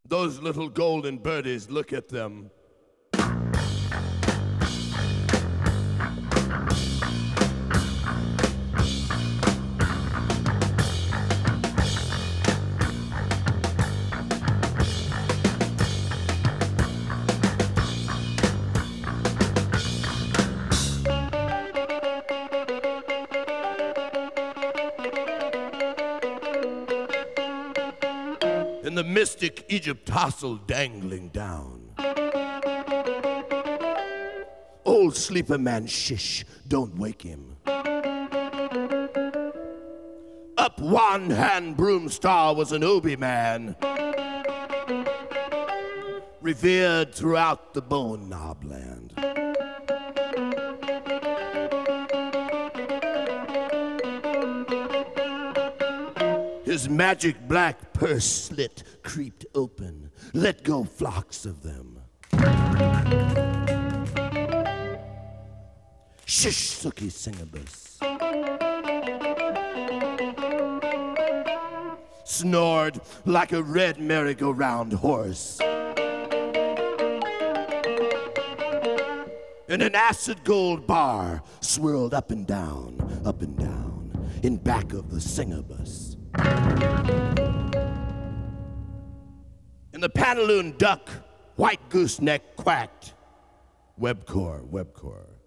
Those little golden birdies, look at them. And the mystic Egypt tassel dangling down. Old sleeper man, shish, don't wake him. Up one hand broom star was an Obi man, revered throughout the bone knob land. His magic black purse slit creeped open, let go flocks of them. Shish, Sookie Singabus. Snored like a red merry-go-round horse. And an acid gold bar swirled up and down, in back of the Singabus. And the pantaloon duck, white gooseneck quacked. Webcore, webcore.